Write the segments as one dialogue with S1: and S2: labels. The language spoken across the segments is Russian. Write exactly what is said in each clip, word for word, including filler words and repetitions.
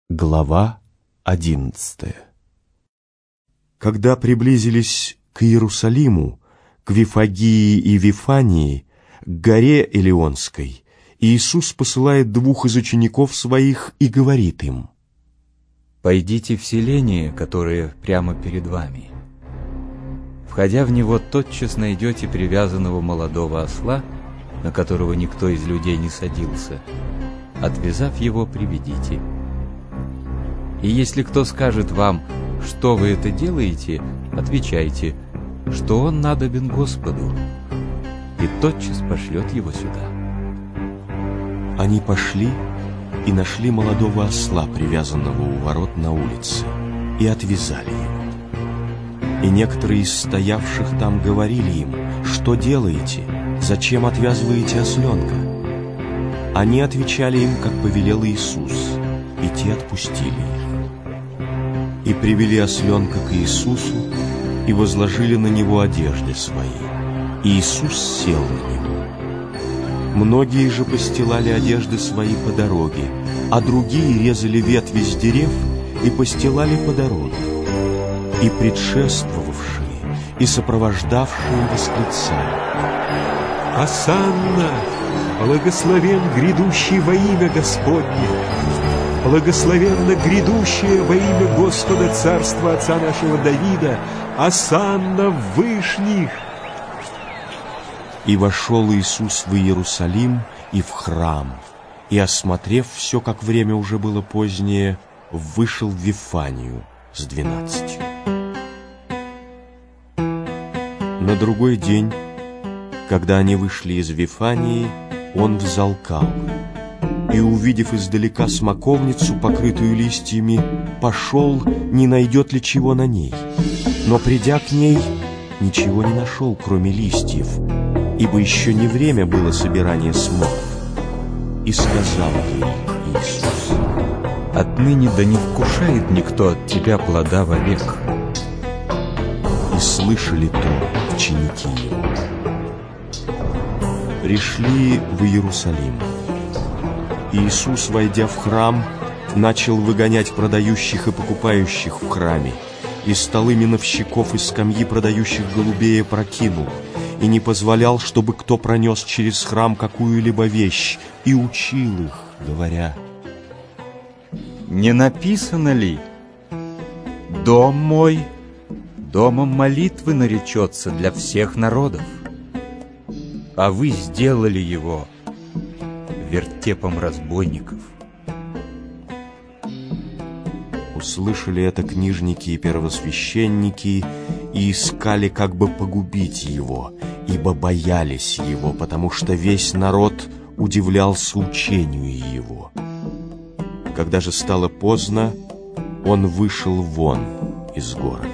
S1: Глава одиннадцатая. Когда приблизились к Иерусалиму, к Вифагии и Вифании, к горе Илионской, Иисус посылает двух из учеников своих и говорит им:
S2: «Пойдите в селение, которое прямо перед вами. Входя в него, тотчас найдете привязанного молодого осла, на которого никто из людей не садился. Отвязав его, приведите. И если кто скажет вам, что вы это делаете, отвечайте, что он надобен Господу, и тотчас пошлет его сюда».
S1: Они пошли и нашли молодого осла, привязанного у ворот на улице, и отвязали его. И некоторые из стоявших там говорили им: «Что делаете? Зачем отвязываете осленка?» Они отвечали им, как повелел Иисус, и те отпустили их. И привели осленка к Иисусу, и возложили на него одежды свои. И Иисус сел на него. Многие же постилали одежды свои по дороге, а другие резали ветви с дерев и постилали по дороге. И предшествовавшие, и сопровождавшие восклицали:
S3: «Осанна! Благословен грядущий во имя Господне! Благословенно грядущее во имя Господа царства отца нашего Давида! Осанна в вышних!»
S1: И вошел Иисус в Иерусалим и в храм, и, осмотрев все, как время уже было позднее, вышел в Вифанию с двенадцатью. На другой день, когда они вышли из Вифании, он взалкал, и, увидев издалека смоковницу, покрытую листьями, пошел, не найдет ли чего на ней. Но, придя к ней, ничего не нашел, кроме листьев, ибо еще не время было собирания смоков. И сказал ей Иисус:
S2: «Отныне да не вкушает никто от тебя плода вовек».
S1: И слышали то ученики его. Пришли в Иерусалим. Иисус, войдя в храм, начал выгонять продающих и покупающих в храме, и столы миновщиков и скамьи продающих голубей опрокинул, и не позволял, чтобы кто пронес через храм какую-либо вещь, и учил их, говоря:
S2: «Не написано ли: дом мой домом молитвы наречется для всех народов? А вы сделали его вертепом разбойников».
S1: Услышали это книжники и первосвященники и искали, как бы погубить его, ибо боялись его, потому что весь народ удивлялся учению его. Когда же стало поздно, он вышел вон из города.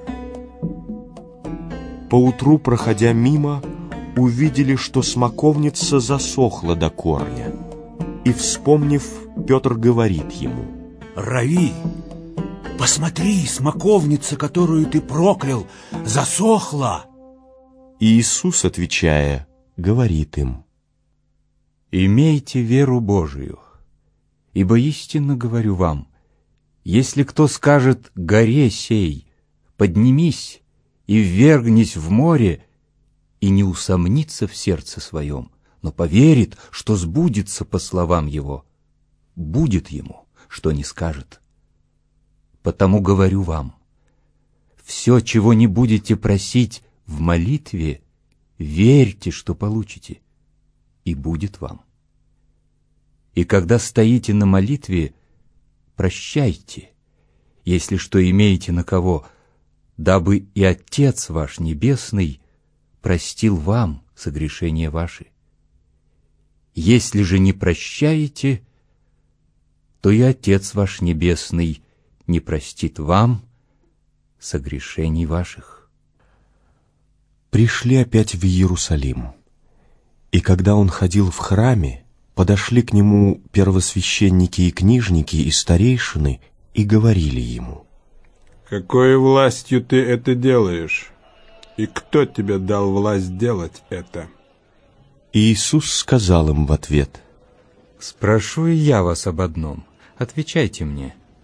S1: Поутру, проходя мимо, увидели, что смоковница засохла до корня. И, вспомнив, Петр говорит ему:
S4: «Рави, посмотри, смоковница, которую ты проклял, засохла!»
S1: И Иисус, отвечая, говорит им:
S2: «Имейте веру Божию, ибо истинно говорю вам, если кто скажет горе сей: поднимись и ввергнись в море, и не усомнится в сердце своем, но поверит, что сбудется по словам его, будет ему, что не скажет. Потому говорю вам, все, чего не будете просить в молитве, верьте, что получите, и будет вам. И когда стоите на молитве, прощайте, если что имеете на кого, дабы и Отец ваш Небесный простил вам согрешения ваши. Если же не прощаете, то и Отец ваш Небесный не простит вам согрешений ваших».
S1: Пришли опять в Иерусалим. И когда он ходил в храме, подошли к нему первосвященники и книжники и старейшины и говорили ему:
S5: «Какой властью ты это делаешь? И кто тебе дал власть делать это?»
S1: И Иисус сказал им в ответ:
S2: «Спрошу и я вас об одном. Отвечайте мне.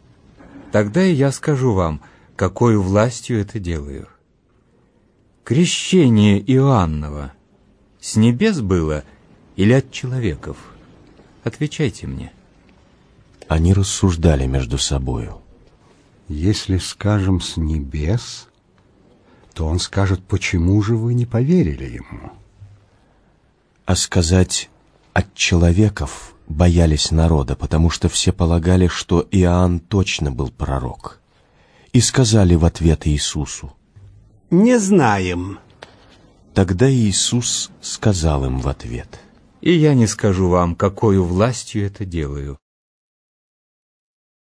S2: Тогда и я скажу вам, какой властью это делаю. Крещение Иоаннова с небес было или от человеков? Отвечайте мне.
S1: Они рассуждали между собою.
S6: Если скажем «с небес», то он скажет, почему же вы не поверили ему?
S1: А сказать «от человеков» боялись народа, потому что все полагали, что Иоанн точно был пророк. И сказали в ответ Иисусу:
S4: «Не знаем».
S1: Тогда Иисус сказал им в ответ:
S2: И я не скажу вам, какою властью это делаю.